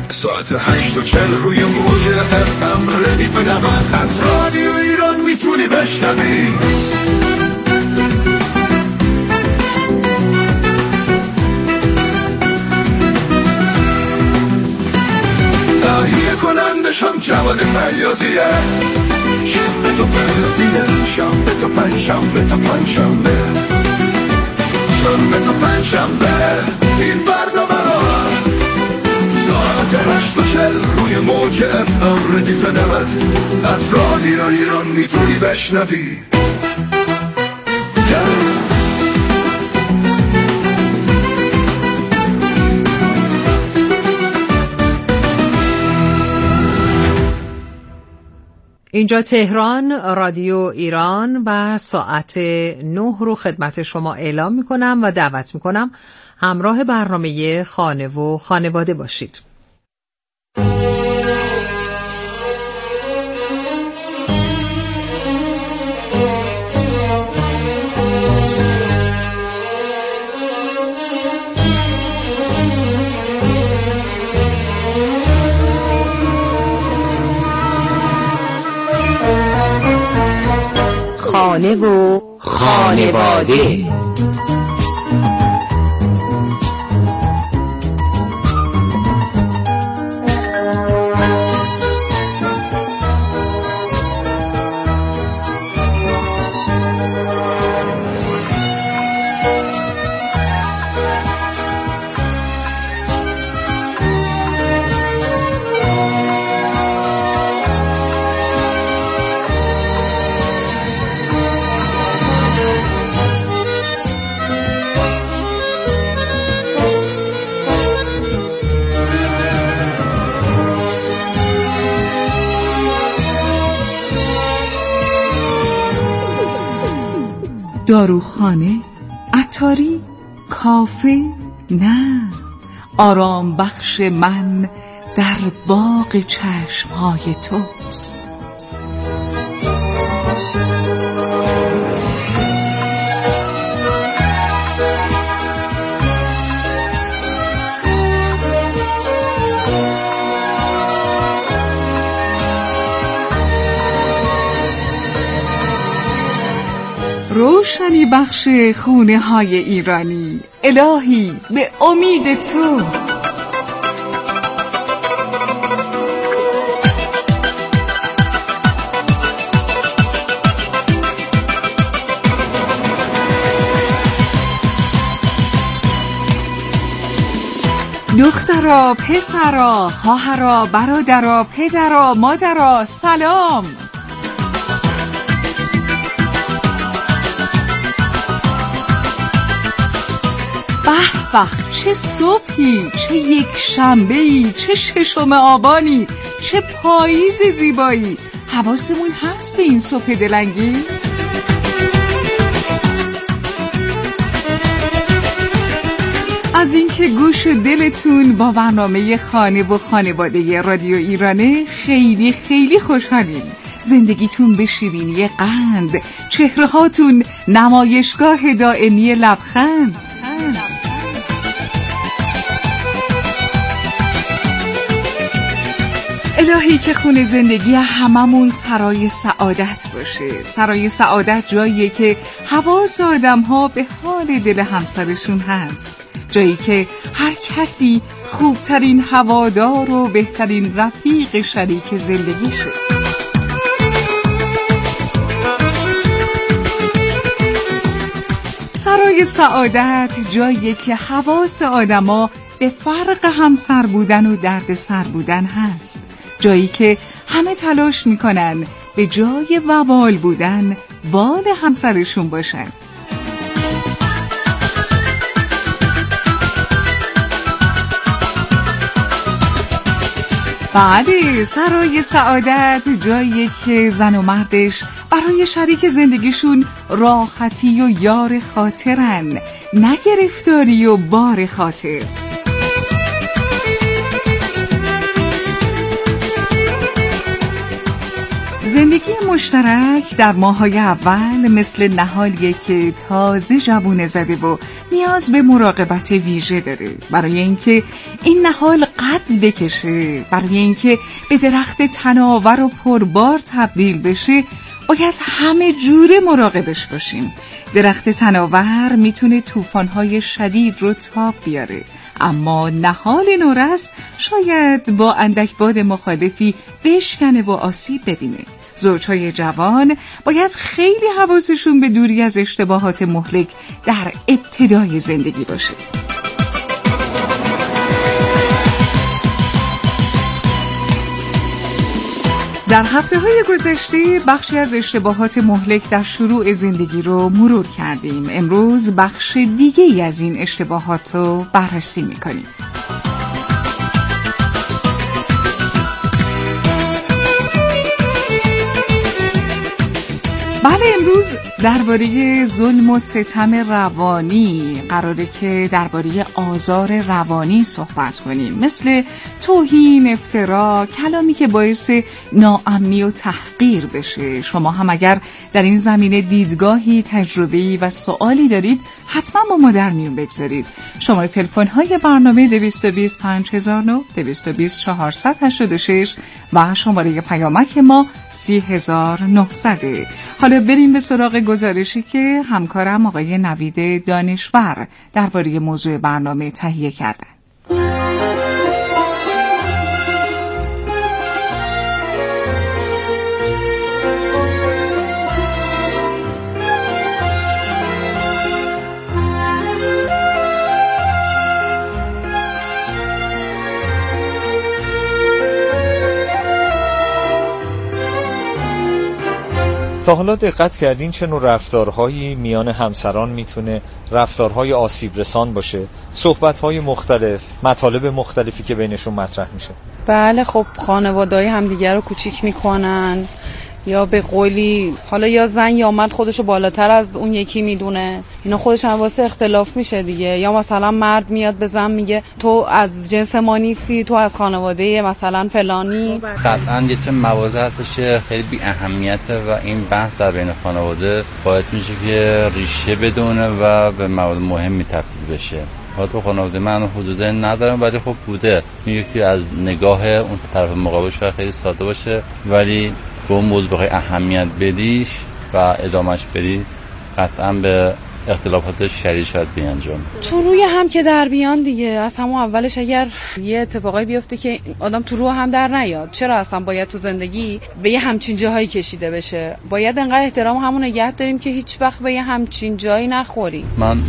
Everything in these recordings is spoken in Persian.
ساعت 8:40 روی موج FM ردیف نقل از رادیو ایران میتونی بشنوی. تهیه کنندشم جواد فیاضیه. شنبه تا فیاضیه، شنبه تا پنجشنبه تا پنجشنبه، شنبه تا پنجشنبه این برنامه را ساعت 8:40 روی موج FM ردیف نقل از رادیو ایران میتونی بشنوی. اینجا تهران، رادیو ایران و ساعت 9 رو خدمت شما اعلام میکنم و دعوت میکنم همراه برنامه خانه و خانواده باشید. خانه و خانواده. داروخانه، عطاری، کافه، نه، آرام بخش من در باغ چشمهای توست. روشنی بخش خونه های ایرانی، الهی به امید تو. دخترا، پسرا، خواهرا، برادرا، پدرا، مادرا، سلام. به چه صبحی، چه یک شنبه‌ای، چه ششم آبانی، چه پاییز زیبایی. حواسمون هست به این صبح دلانگیز؟ از اینکه گوش و دلتون با برنامه خانه و خانواده رادیو ایرانه خیلی خیلی خوشحالیم. زندگیتون به شیرینی قند، چهرهاتون نمایشگاه دائمی لبخند. الهی که خونه زندگی هممون سرای سعادت باشه. سرای سعادت جاییه که حواس آدم‌ها به حال دل همسرشون هست. جایی که هر کسی خوبترین هوادار و بهترین رفیق شریک زندگیشه. سرای سعادت جاییه که حواس آدم‌ها به فرق همسر بودن و درد سر بودن هست. جایی که همه تلاش میکنن به جای وبال بودن بال همسرشون باشن. بعد سرای سعادت جایی که زن و مردش برای شریک زندگیشون راحتی و یار خاطرن، نه گرفتاری و بار خاطر. زندگی مشترک در ماه‌های اول مثل نهالیه که تازه جوونه زده و نیاز به مراقبت ویژه داره، برای اینکه این نهال قد بکشه، برای اینکه به درخت تناور و پربار تبدیل بشه باید همه جوره مراقبش باشیم. درخت تناور میتونه طوفان‌های شدید رو تاب بیاره، اما نهال نورس شاید با اندک باد مخالفی بشکنه و آسیب ببینه. زوجهای جوان باید خیلی حواسشون به دوری از اشتباهات مهلک در ابتدای زندگی باشه. در هفته‌های گذشته بخشی از اشتباهات مهلک در شروع زندگی رو مرور کردیم. امروز بخش دیگه‌ای از این اشتباهات رو بررسی می‌کنیم. بله، امروز درباره ظلم و ستم روانی قراره که درباره آزار روانی صحبت کنیم، مثل توهین، افترا، کلامی که باعث ناامنی و تحقیر بشه. شما هم اگر در این زمینه دیدگاهی، تجربه‌ای و سوالی دارید حتما با ما در میون بگذارید. شماره تلفن‌های برنامه 220 5009 220 486 و شماره پیامک ما 30900. حالا بریم به سراغ گزارشی که همکارم آقای نوید دانشور درباره موضوع برنامه تهیه کردن. تا حالا دقت کردین چه نوع رفتارهایی میان همسران میتونه رفتارهای آسیب رسان باشه؟ صحبت‌های مختلف، مطالب مختلفی که بینشون مطرح میشه. بله، خب خانواده‌های همدیگه رو کوچیک میکنن، یا به قولی حالا یا زن یا مرد خودشو بالاتر از اون یکی میدونه، اینا خودش هم واسه اختلاف میشه دیگه. یا مثلا مرد میاد به زن میگه تو از جنس ما نیستی، تو از خانواده مثلا فلانی. قطعا یه چه موارد هستش خیلی بی اهمیته و این بحث در بین خانواده باعث میشه که ریشه بدونه و به موارد مهمی تبدیل بشه. حالا تو خانواده من حدود ذهن ندارم، ولی خب بوده. یکی از نگاه اون طرف مقابل شاید خیلی ساده باشه، ولی به اون موضوع بخوای اهمیت بدیش و ادامهش بدی قطعا به اختلافات شدید شاید بیانجام. تو روی هم که در بیان دیگه، از همون اولش اگر یه اتفاقایی بیفته که آدم تو روح هم در نیاد، چرا اصلا باید تو زندگی به یه همچین جاهایی کشیده بشه؟ باید انقدر احترام همون نگه داریم که هیچ وقت به یه همچین جایی نخوریم. من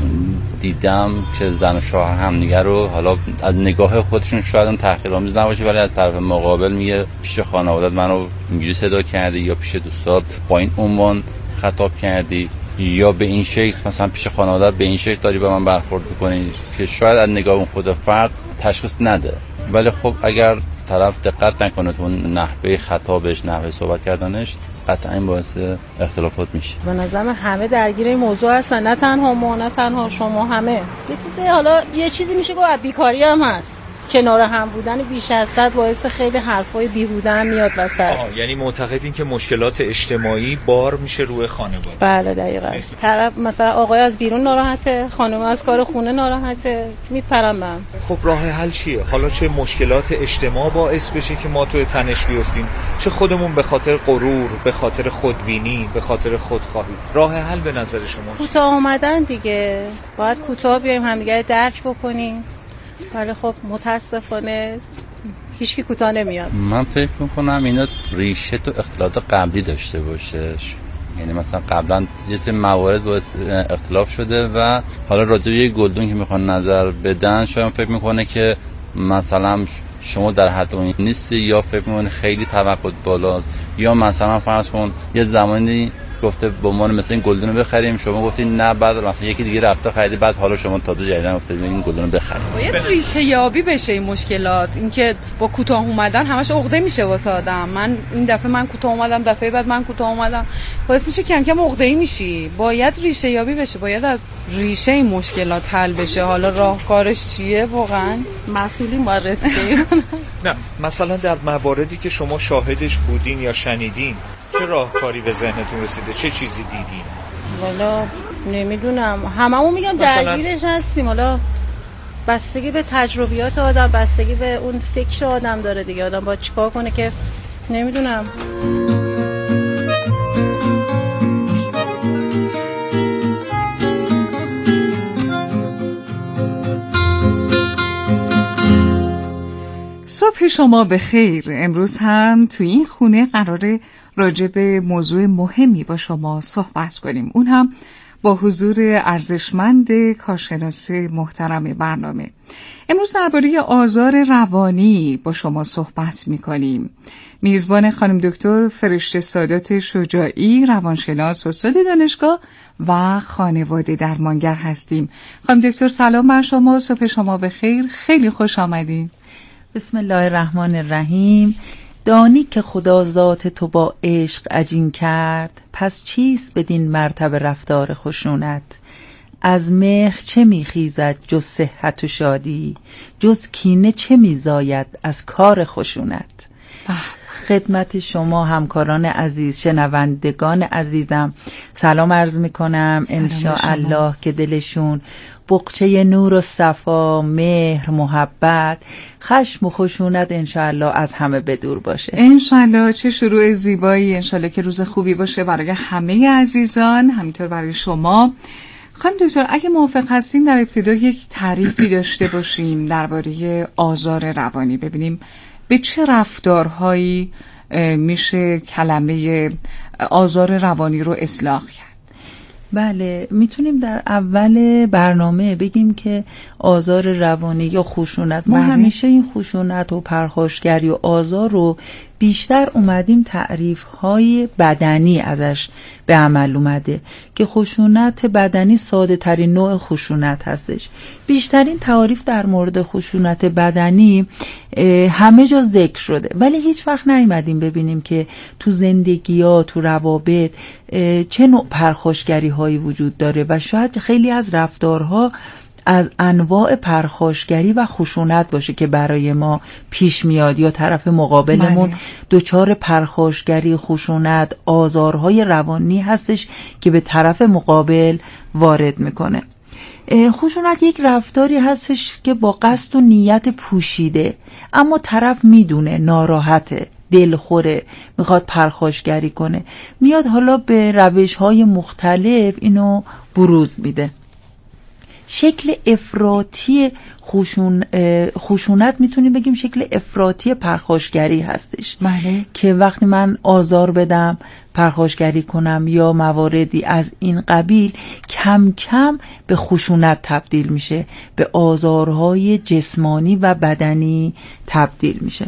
دیدم که زن و شوهر همدیگه رو حالا از نگاه خودشون شاید اون تحقیرآمیز نباشه، ولی از طرف مقابل میگه پیش خانواده‌ات منو اینجوری صدا کردی، یا پیش دوستات با این عنوان خطاب کردی، یا به این شکل مثلا پیش خانواده‌ات به این شکل داری به من برخورد می‌کنی، که شاید از نگاه اون خود فرد تشخیص نده. ولی خب اگر طرف دقت نکنه تو نحوه خطابش، نحوه صحبت کردنش، قطعا این باعث اختلافات میشه. به نظرم همه درگیر این موضوع هستن، نه تنها ما، نه تنها شما، همه. یه چیزی حالا یه چیزی میشه گفت بیکاری هم هست. کنار هم بودن بیش از حد باعث خیلی حرفای بیهوده هم میاد وسط. یعنی معتقدین که مشکلات اجتماعی بار میشه روی خانواده؟ بله دقیقاً. طرف مثلا آقای از بیرون ناراحته، خانم از کار خونه ناراحته، میپرن بهم. خب راه حل چیه؟ حالا چه مشکلات اجتماع باعث بشه که ما توی تنش بیفتیم، چه خودمون به خاطر غرور، به خاطر خودبینی، به خاطر خودخواهی. راه حل به نظر شما کوتاه اومدن دیگه. باید کوتاه بیایم، همدیگه درک بکنیم. ولی خب متاسفانه هیچکی کوتاه نمیاد. من فکر میکنم اینا ریشه تو اختلافات قبلی داشته باشه. یعنی مثلا قبلا یه سری موارد باعث اختلاف شده و حالا راجع به یه گلدون که میخوان نظر بدن، شاید فکر میکنه که مثلا شما در حد اون نیستی، یا فکر میکنه خیلی توقعات بالاست، یا مثلا فرض کن یه زمانی گفته به عنوان مثلا این گلدون رو بخریم، شما گفتین نه، بعد مثلا یکی دیگه رفته خریده، بعد حالا شما تا دو جدیدن گفتید این گلدون رو بخریم. باید ریشه یابی بشه این مشکلات. اینکه با کوتاه اومدن همش عقده میشه واسه آدم. من این دفعه من کوتاه اومدم، دفعه بعد من کوتاه اومدم، باعث میشه کم کم عقده‌ای میشی. باید ریشه یابی بشه، باید از ریشه این مشکلات حل بشه. حالا راهکارش چیه؟ واقعا مسئولین باید رسیدگی نه، مثلا در مواردی که شما شاهدش بودین یا شنیدین، چه راهکاری به ذهنتون رسیده؟ چه چیزی دیدین؟ والا نمیدونم، هممون میگم درگیرش هستیم. حالا بستگی به تجربیات آدم، بستگی به اون فکر آدم داره دیگه. آدم باید چیکار کنه که نمیدونم. صبح شما بخیر. امروز هم توی این خونه قراره راجع به موضوع مهمی با شما صحبت کنیم، اون هم با حضور ارزشمند کارشناس محترم برنامه. امروز درباره آزار روانی با شما صحبت می‌کنیم. میزبان خانم دکتر فرشته سادات شجاعی، روانشناس، استاد دانشگاه و خانواده درمانگر هستیم. خانم دکتر سلام بر شما، صبح شما بخیر، خیلی خوش آمدین. بسم الله الرحمن الرحیم. دانی که خدا ذات تو با عشق عجین کرد، پس چیست بدین مرتبه رفتار خشونت؟ از مهر چه میخیزد جز صحت و شادی، جز کینه چه میزاید از کار خشونت؟ خدمت شما همکاران عزیز، شنوندگان عزیزم سلام عرض میکنم. انشاءالله که دلشون بقچه نور و صفا، مهر، محبت، خشم و خشونت انشاءالله از همه بدور باشه. انشاءالله. چه شروع زیبایی. انشاءالله که روز خوبی باشه برای همه عزیزان، همینطور برای شما. خانم دکتر اگه موافق هستین در ابتدا یک تعریفی داشته باشیم درباره آزار روانی، ببینیم به چه رفتارهایی میشه کلمه آزار روانی رو اطلاق کرد. بله، میتونیم در اول برنامه بگیم که آزار روانی یا خشونت، ما همیشه این خشونت و پرخاشگری و آزار رو بیشتر اومدیم تعریف‌های بدنی ازش به عمل اومده که خشونت بدنی ساده ترین نوع خشونت هستش. بیشترین تعاریف در مورد خشونت بدنی همه جا ذکر شده، ولی هیچ وقت نیومدیم ببینیم که تو زندگی‌ها، تو روابط چه نوع پرخاشگری هایی وجود داره و شاید خیلی از رفتارها از انواع پرخاشگری و خشونت باشه که برای ما پیش میاد یا طرف مقابلمون دچار پرخاشگری، خشونت، آزارهای روانی هستش که به طرف مقابل وارد میکنه. خشونت یک رفتاری هستش که با قصد و نیت پوشیده، اما طرف میدونه ناراحته، دلخوره، میخواد پرخاشگری کنه، میاد حالا به روش‌های مختلف اینو بروز میده. شکل افراطی خشونت میتونیم بگیم شکل افراطی پرخاشگری هستش. بله. که وقتی من آزار بدم، پرخاشگری کنم یا مواردی از این قبیل، کم کم به خشونت تبدیل میشه، به آزارهای جسمانی و بدنی تبدیل میشه.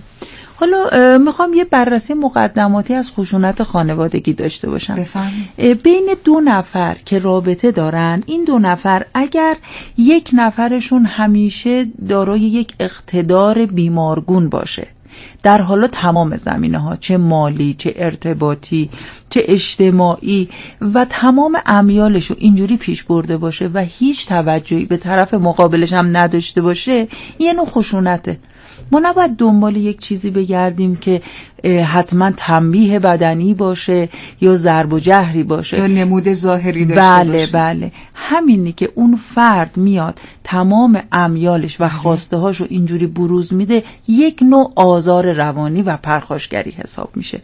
حالا میخوام یه بررسی مقدماتی از خشونت خانوادگی داشته باشم. بفرمایید. بین دو نفر که رابطه دارن، این دو نفر اگر یک نفرشون همیشه دارای یک اقتدار بیمارگون باشه در حالا تمام زمینه‌ها، چه مالی، چه ارتباطی، چه اجتماعی و تمام امیالشو اینجوری پیش برده باشه و هیچ توجهی به طرف مقابلش هم نداشته باشه، یه نوع خشونته. ما نباید دنبال یک چیزی بگردیم که حتما تنبیه بدنی باشه یا ضرب و جهری باشه یا نمود ظاهری داشته باشه. بله، همینی که اون فرد میاد تمام امیالش و خواسته هاشو اینجوری بروز میده، یک نوع آزار روانی و پرخاشگری حساب میشه.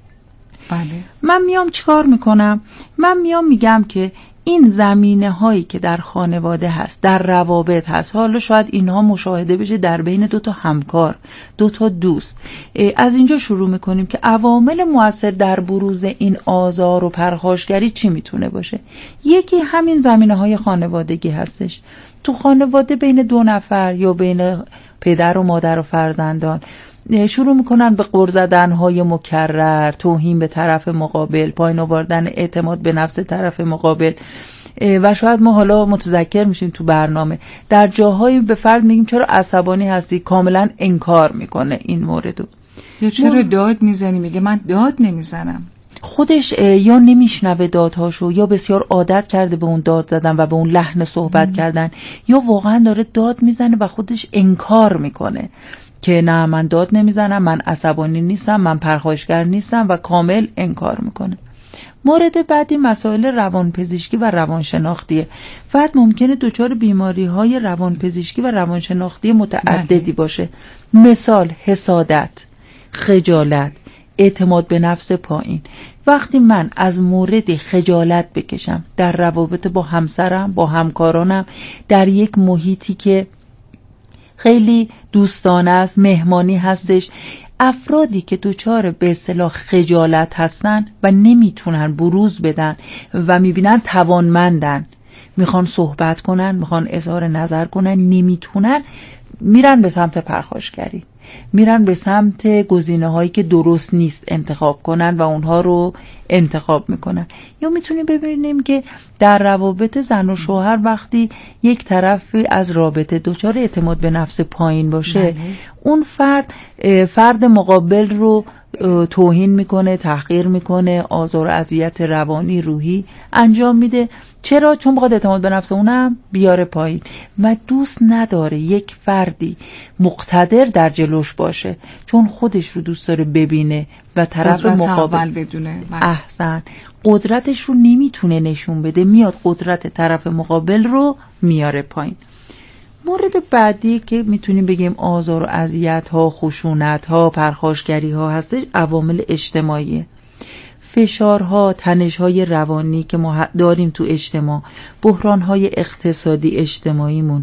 بله. من میام چیکار میکنم؟ من میام میگم که این زمینه هایی که در خانواده هست، در روابط هست، حالا شاید اینها مشاهده بشه در بین دو تا همکار، دو تا دوست، از اینجا شروع میکنیم که عوامل مؤثر در بروز این آزار و پرخاشگری چی میتونه باشه. یکی همین زمینه های خانوادگی هستش. تو خانواده بین دو نفر یا بین پدر و مادر و فرزندان شروع میکنن به غر زدن‌های مکرر، توهین به طرف مقابل، پایین آوردن اعتماد به نفس طرف مقابل و شاید ما حالا متذکر میشیم تو برنامه در جاهایی به فرد میگیم چرا عصبانی هستی، کاملا انکار میکنه این موردو. یا چرا داد میزنی، میگه من داد نمیزنم. خودش یا نمیشنوه دادهاشو، یا بسیار عادت کرده به اون داد زدن و به اون لحن صحبت کردن، یا واقعا داره داد میزنه و خودش انکار میکنه که نه من داد نمیزنم، من عصبانی نیستم، من پرخاشگر نیستم و کامل انکار میکنه. مورد بعدی مسائل روانپزشکی و روانشناختیه. فرد ممکنه دچار بیماری‌های روانپزشکی و روانشناختی متعددی باشه. مثال حسادت، خجالت، اعتماد به نفس پایین. وقتی من از مورد خجالت بکشم در روابط با همسرم، با همکارانم، در یک محیطی که خیلی دوستانه است، مهمانی هستش، افرادی که دچار به اصطلاح خجالت هستن و نمیتونن بروز بدن و میبینن توانمندن، میخوان صحبت کنن، میخوان اظهار نظر کنن، نمیتونن، میرن به سمت پرخاشگری، میرن به سمت گزینه هایی که درست نیست انتخاب کنن و اونها رو انتخاب میکنن. یا میتونیم ببینیم که در روابط زن و شوهر وقتی یک طرف از رابطه دچار اعتماد به نفس پایین باشه، اون فرد مقابل رو توهین میکنه، تحقیر میکنه، آزار و اذیت روانی روحی انجام میده. چرا؟ چون بخواد اعتماد به نفس اونم بیاره پایین و دوست نداره یک فردی مقتدر در جلوش باشه، چون خودش رو دوست داره ببینه و طرف مقابل بدونه. احسن قدرتش رو نمیتونه نشون بده، میاد قدرت طرف مقابل رو میاره پایین. مورد بعدی که میتونیم بگیم آزار و اذیت ها، خشونت ها، پرخاشگری ها هستش، عوامل اجتماعی، فشارها، تنش‌های روانی که ما داریم تو اجتماع، بحران‌های اقتصادی اجتماعیمون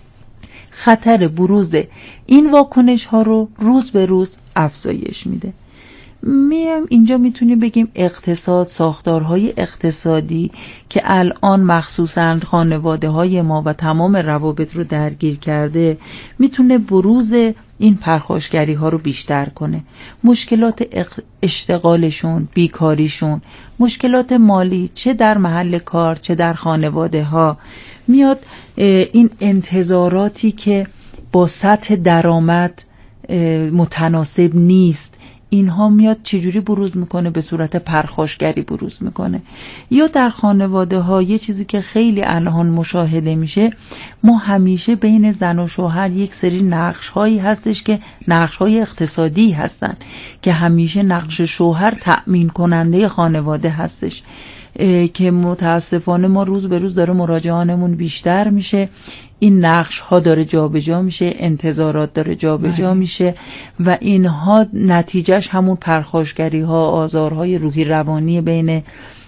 خطر بروز این واکنش‌ها رو روز به روز افزایش میده. اینجا میتونیم بگیم اقتصاد، ساختارهای اقتصادی که الان مخصوصاً خانواده‌های ما و تمام روابط رو درگیر کرده، میتونه بروز این پرخاشگری ها رو بیشتر کنه. مشکلات اشتغالشون، بیکاریشون، مشکلات مالی، چه در محل کار چه در خانواده ها، میاد این انتظاراتی که با سطح درآمد متناسب نیست، اینها میاد چجوری بروز میکنه؟ به صورت پرخاشگری بروز میکنه. یا در خانواده ها یه چیزی که خیلی الان مشاهده میشه، ما همیشه بین زن و شوهر یک سری نقش هایی هستش که نقش های اقتصادی هستن که همیشه نقش شوهر تأمین کننده خانواده هستش که متاسفانه ما روز به روز داره مراجعانمون بیشتر میشه، این نقش ها داره جابجا میشه، انتظارات داره جابجا میشه و اینها نتیجهش همون پرخاشگری ها، آزارهای روحی روانی بین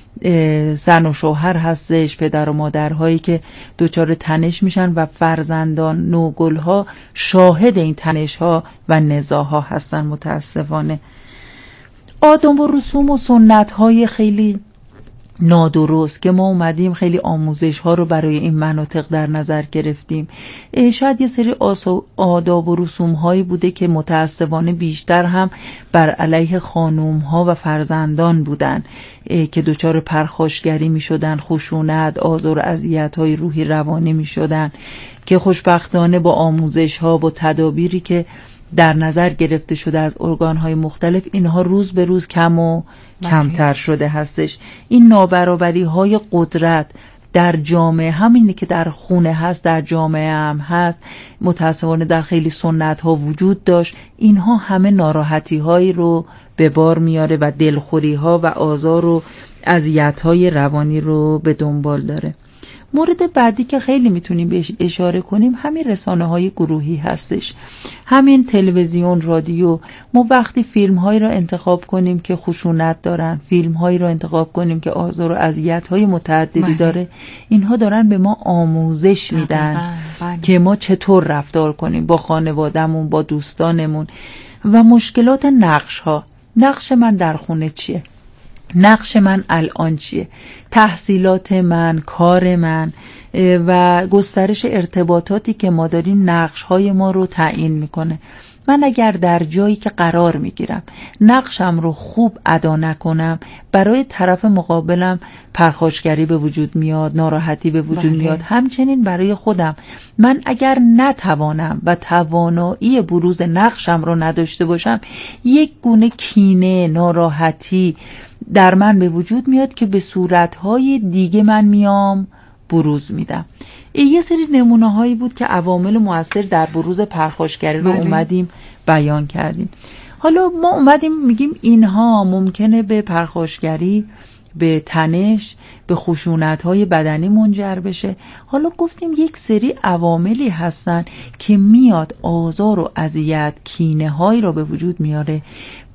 زن و شوهر هستش، پدر و مادرهایی که دچار تنش میشن و فرزندان، نوگل ها شاهد این تنش ها و نزاع ها هستن. متاسفانه آداب و رسوم و سنت های خیلی نادرست که ما اومدیم خیلی آموزش ها رو برای این مناطق در نظر گرفتیم، شاید یه سری آداب و رسوم هایی بوده که متاسفانه بیشتر هم بر علیه خانوم ها و فرزندان بودن که دچار پرخاشگری می شدن، خشونت، آزار و اذیت های روحی روانی می شدن که خوشبختانه با آموزش ها، با تدابیری که در نظر گرفته شده از ارگان‌های مختلف، اینها روز به روز کم و کمتر شده هستش. این نابرابری‌های قدرت در جامعه، همینی که در خونه هست در جامعه هم هست، متاسفانه در خیلی سنت‌ها وجود داشت، اینها همه ناراحتی‌هایی رو به بار میاره و دلخوری‌ها و آزار و اذیت‌های روانی رو به دنبال داره. مورد بعدی که خیلی میتونیم بهش اشاره کنیم همین رسانه‌های گروهی هستش، همین تلویزیون، رادیو. ما وقتی فیلم‌هایی را انتخاب کنیم که خشونت دارن، فیلم‌هایی را انتخاب کنیم که آزار و اذیت‌های متعددی داره، اینها دارن به ما آموزش میدن که ما چطور رفتار کنیم با خانواده‌مون، با دوستانمون. و مشکلات نقش‌ها، نقش من در خونه چیه؟ نقش من الان چیه؟ تحصیلات من، کار من و گسترش ارتباطاتی که ما داریم نقش‌های ما رو تعیین میکنه. من اگر در جایی که قرار میگیرم نقشم رو خوب ادا نکنم، برای طرف مقابلم پرخاشگری به وجود میاد، ناراحتی به وجود میاد. همچنین برای خودم، من اگر نتوانم و توانایی بروز نقشم رو نداشته باشم، یک گونه کینه، ناراحتی در من به وجود میاد که به صورتهای دیگه من میام بروز میدم. یه سری نمونه هایی بود که عوامل مؤثر در بروز پرخاشگری رو اومدیم بیان کردیم. حالا ما اومدیم میگیم اینها ممکنه به پرخاشگری به تنش، به خشونت‌های بدنی منجر بشه. حالا گفتیم یک سری عواملی هستن که میاد آزار و اذیت، کینه‌هایی را به وجود میاره.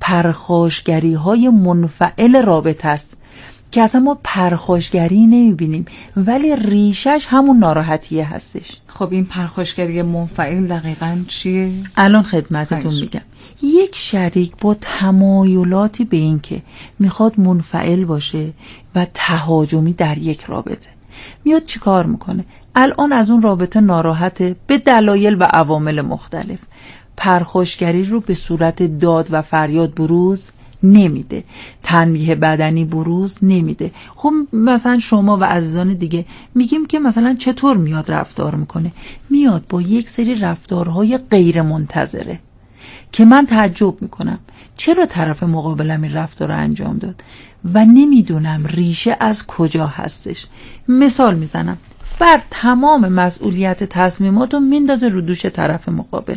پرخاشگری‌های منفعل رابطه است که اصلا ما پرخاشگری نمیبینیم ولی ریشش همون ناراحتیه هستش. خب این پرخاشگری منفعل دقیقاً چیه؟ الان خدمتتون میگم. یک شریک با تمایلاتی به این که میخواد منفعل باشه و تهاجمی در یک رابطه میاد چی کار میکنه؟ الان از اون رابطه ناراحته به دلایل و عوامل مختلف. پرخاشگری رو به صورت داد و فریاد بروز نمیده، تنبیه بدنی بروز نمیده. خب مثلا شما و عزیزان دیگه میگیم که مثلا چطور میاد رفتار میکنه؟ میاد با یک سری رفتارهای غیر منتظره که من تعجب میکنم چرا طرف مقابلم این رفتار رو انجام داد و نمیدونم ریشه از کجا هستش. مثال میزنم، فرد تمام مسئولیت تصمیمات رو میندازه رو دوش طرف مقابل،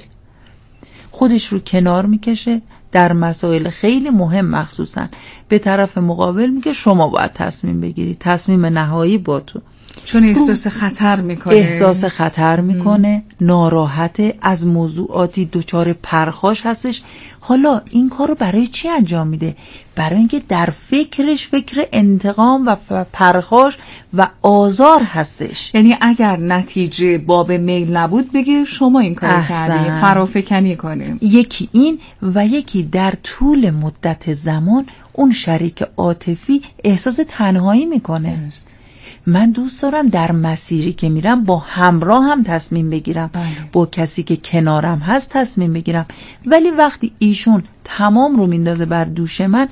خودش رو کنار میکشه، در مسائل خیلی مهم مخصوصا به طرف مقابل میگه شما باید تصمیم بگیری، تصمیم نهایی با تو. چون احساس خطر میکنه، احساس خطر میکنه، ناراحته، از موضوعاتی دچار پرخاش هستش. حالا این کار رو برای چی انجام میده؟ برای اینکه در فکرش فکر انتقام و پرخاش و آزار هستش. یعنی اگر نتیجه باب میل نبود بگه شما این کار کردی، فرافکنی کنیم. یکی این و یکی در طول مدت زمان اون شریک عاطفی احساس تنهایی میکنه. درست. من دوست دارم در مسیری که میرم با همراه هم تصمیم بگیرم، با کسی که کنارم هست تصمیم بگیرم، ولی وقتی ایشون تمام رو میندازه بر دوش من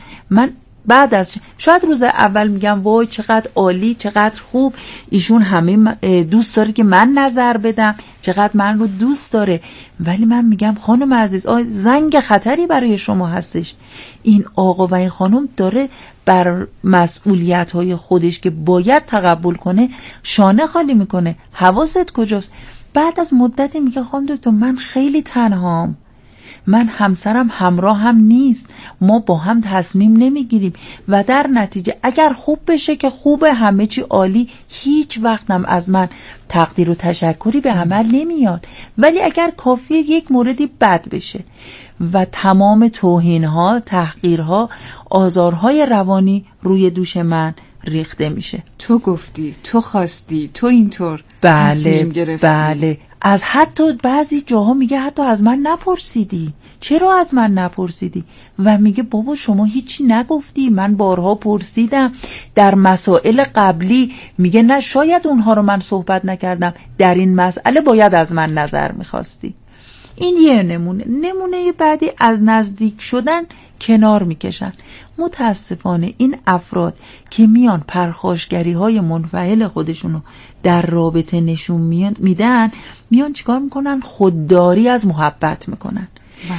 بعد از شاید روز اول میگم وای چقدر عالی، چقدر خوب، ایشون همه دوست داره که من نظر بدم، چقدر من رو دوست داره، ولی من میگم خانم عزیز زنگ خطری برای شما هستش. این آقا و این خانم داره بر مسئولیت‌های خودش که باید تقبل کنه شانه خالی میکنه. حواست کجاست؟ بعد از مدتی میگه خانم دکتر من خیلی تنهام، من همسرم همراه هم نیست، ما با هم تصمیم نمیگیریم و در نتیجه اگر خوب بشه که خوبه، همه چی عالی، هیچ وقتم از من تقدیر و تشکری به عمل نمیاد، ولی اگر کافیه یک موردی بد بشه و تمام توهین‌ها، تحقیرها، آزارهای روانی روی دوش من ریخته میشه. تو گفتی، تو خواستی، تو اینطور تصمیم گرفتی. بله. از حتی بعضی جاها میگه حتی از من نپرسیدی، چرا از من نپرسیدی؟ و میگه بابا شما هیچی نگفتی، من بارها پرسیدم در مسائل قبلی. میگه نه شاید اونها رو من صحبت نکردم، در این مسئله باید از من نظر میخواستی. این یه نمونه بعدی از نزدیک شدن کنار میکشن. متاسفانه این افراد که میان پرخاشگری های منفعل خودشونو در رابطه نشون میدن، میان چیکار میکنن؟ خودداری از محبت میکنن.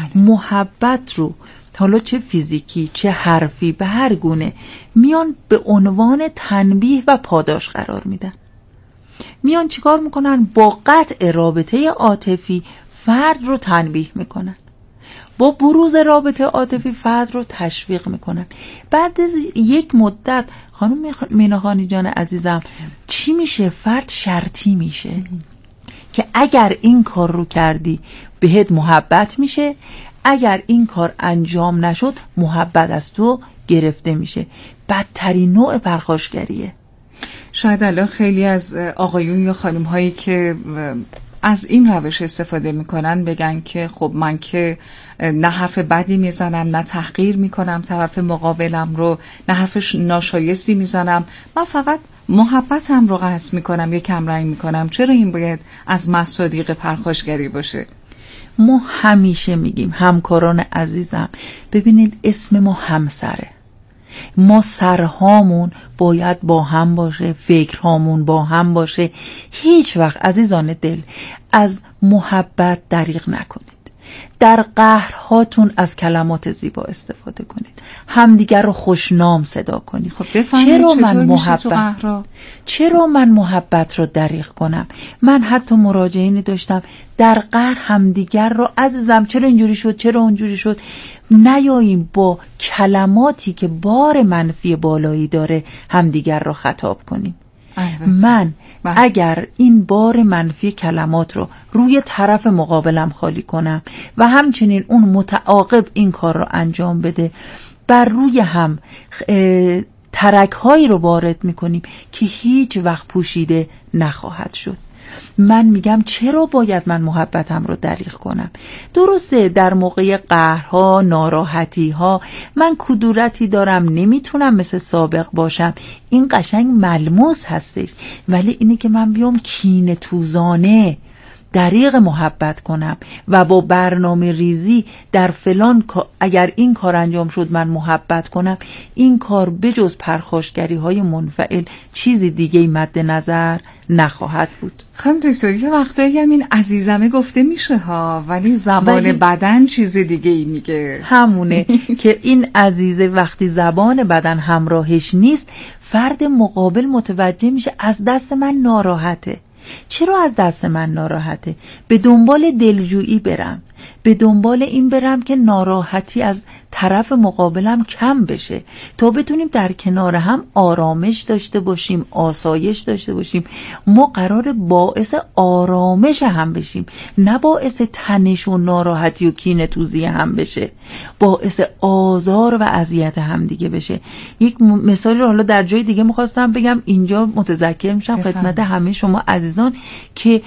محبت رو حالا چه فیزیکی چه حرفی به هر گونه میان به عنوان تنبیه و پاداش قرار میدن. میان چیکار میکنن؟ با قطع رابطه عاطفی فرد رو تنبیه میکنن، با بروز رابطه عاطفی فرد رو تشویق میکنن. بعد از یک مدت خانم میناخانی جان عزیزم چی میشه؟ فرد شرطی میشه که اگر این کار رو کردی بهت محبت میشه، اگر این کار انجام نشد محبت از تو گرفته میشه. بدترین نوع پرخاشگریه. شاید الان خیلی از آقایون یا خانم هایی که از این روش استفاده میکنن بگن که خب من که نه حرف بدی میزنم، نه تحقیر میکنم طرف مقابلم رو، نه حرف ناشایستی میزنم، من فقط محبتم رو قطع میکنم یا کمرنگ میکنم. چرا این باید از مصادیق پرخاشگری باشه؟ ما همیشه میگیم همکاران عزیزم ببینید اسم ما همسره، ما سرهامون باید با هم باشه، فکرهامون با هم باشه. هیچ وقت عزیزان دل از محبت دریغ نکنید. در قهرهاتون از کلمات زیبا استفاده کنید، همدیگر رو خوشنام صدا کنید. خب چرا من محبت رو دریغ کنم؟ من حتی مراجعینی داشتم در قهر همدیگر رو عزیزم چرا اینجوری شد، چرا اونجوری شد. نیاییم با کلماتی که بار منفی بالایی داره همدیگر رو خطاب کنیم. من اگر این بار منفی کلمات رو روی طرف مقابلم خالی کنم و همچنین اون متعاقب این کار رو انجام بده، بر روی هم ترک هایی رو وارد میکنیم که هیچ وقت پوشیده نخواهد شد. من میگم چرا باید من محبتم رو دریغ کنم؟ درسته در موقع قهرها، ناراحتیها من کدورتی دارم، نمیتونم مثل سابق باشم، این قشنگ ملموس هستش، ولی اینه که من بیام کینه توزانه دریغ محبت کنم و با برنامه ریزی در فلان اگر این کار انجام شد من محبت کنم، این کار بجز پرخاشگری های منفعل چیزی دیگه مد نظر نخواهد بود. خانم دکتر یه وقتایی هم این عزیزمه گفته میشه ها، ولی زبان بدن چیز دیگه ای میگه. همونه که این عزیزه وقتی زبان بدن همراهش نیست، فرد مقابل متوجه میشه از دست من ناراحته. چرا از دست من ناراحته؟ به دنبال دلجویی برم، به دنبال این برم که ناراحتی از طرف مقابلم کم بشه تا بتونیم در کنار هم آرامش داشته باشیم، آسایش داشته باشیم. ما قرار باعث آرامش هم بشیم، نه باعث تنش و ناراحتی و کینه توزی هم بشه، باعث آزار و اذیت هم دیگه بشه. یک مثالی رو حالا در جای دیگه میخواستم بگم، اینجا متذکر میشم خدمت همه شما عزیزان که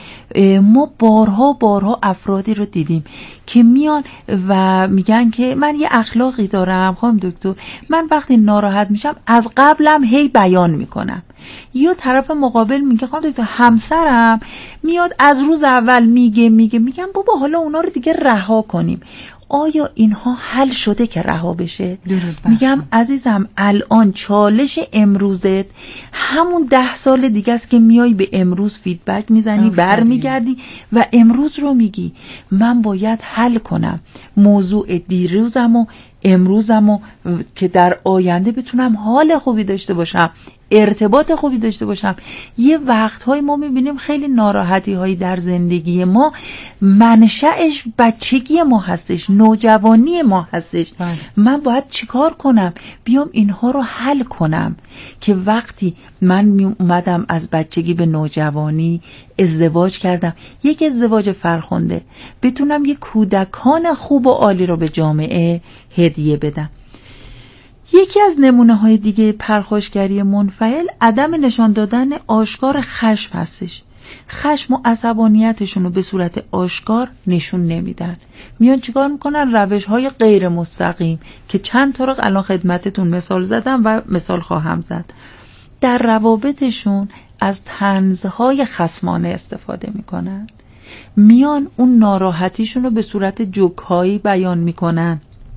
ما بارها افرادی رو دیدیم که میان و میگن که من یه اخلاقی دارم خانم دکتر، من وقتی ناراحت میشم از قبلم هی بیان میکنم. یا طرف مقابل میگه خانم دکتر همسرم میاد از روز اول میگم بابا حالا اونا رو دیگه رها کنیم. آیا اینها حل شده که رها بشه؟ میگم عزیزم الان چالش امروزت همون 10 سال دیگه است که میای به امروز فیدبک میزنی، برمیگردی و امروز رو میگی من باید حل کنم موضوع دیروزم و امروزم و که در آینده بتونم حال خوبی داشته باشم، ارتباط خوبی داشته باشم. یه وقت‌های ما می‌بینیم خیلی ناراحتی‌هایی در زندگی ما منشأش بچگی ما هستش، نوجوانی ما هستش. من باید چیکار کنم؟ بیام اینها رو حل کنم که وقتی من اومدم از بچگی به نوجوانی ازدواج کردم، یک ازدواج فرخنده، بتونم یک کودکان خوب و عالی رو به جامعه هدیه بدم. یکی از نمونه‌های دیگه پرخاشگری منفعل عدم نشان دادن آشکار خشم هستش. خشم و عصبانیتشون رو به صورت آشکار نشون نمیدن. میان چیکار میکنن؟ روش‌های غیر مستقیم که چند تا رو الان خدمتتون مثال زدم و مثال خواهم زد. در روابطشون از طنزهای خصمانه استفاده میکنن. میان اون ناراحتیشون رو به صورت جوک‌هایی بیان میکنن،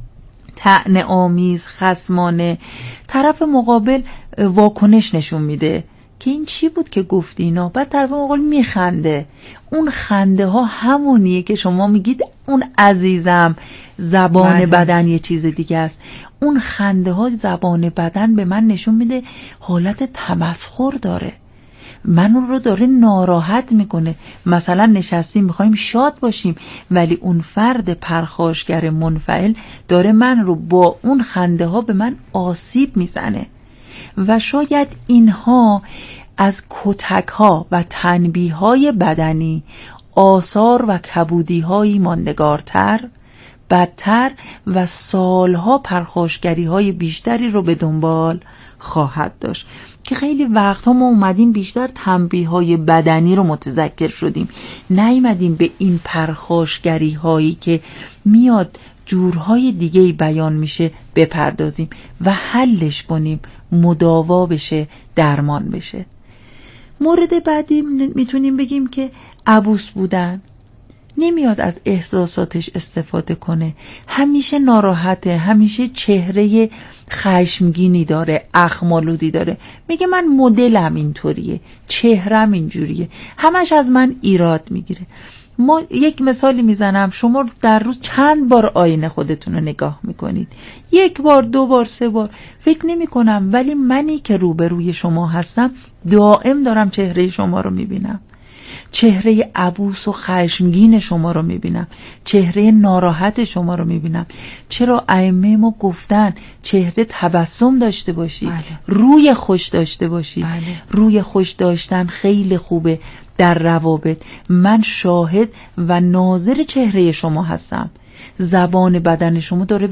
طعنه آمیز، خصمانه. طرف مقابل واکنش نشون میده که این چی بود که گفتی اینا، بعد طرف مقابل میخنده. اون خنده ها همونیه که شما میگید اون عزیزم زبان بدن یه چیز دیگه است. اون خنده ها زبان بدن به من نشون میده حالت تمسخر داره، من اون رو داره ناراحت میکنه. مثلا نشستیم میخوایم شاد باشیم ولی اون فرد پرخاشگر منفعل داره من رو با اون خنده ها به من آسیب میزنه و شاید اینها از کتک ها و تنبیه های بدنی آثار و کبودی هایی ماندگارتر، بدتر و سالها پرخاشگری های بیشتری رو به دنبال خواهد داشت که خیلی وقتها ما اومدیم بیشتر تنبیه های بدنی رو متذکر شدیم، نیومدیم به این پرخاشگری هایی که میاد جورهای دیگه‌ای بیان میشه بپردازیم و حلش کنیم، مداوا بشه، درمان بشه. مورد بعدی میتونیم بگیم که عبوس بودن. نمیاد از احساساتش استفاده کنه، همیشه ناراحته، همیشه چهره خشمگینی داره، اخمالودی داره، میگه من مدلم اینطوریه، چهرم اینجوریه، همش از من ایراد میگیره. ما یک مثالی میزنم، شما در روز چند بار آینه خودتون رو نگاه میکنید؟ 1 بار، 2 بار، 3 بار، فکر نمی کنم. ولی منی که روبروی شما هستم دائم دارم چهره شما رو میبینم، چهره عبوس و خشمگین شما رو میبینم، چهره ناراحت شما رو میبینم. چرا ائمه ما گفتن چهره تبسم داشته باشی، روی خوش داشته باشی. روی خوش داشتن خیلی خوبه در روابط. من شاهد و ناظر چهره شما هستم، زبان بدن شما داره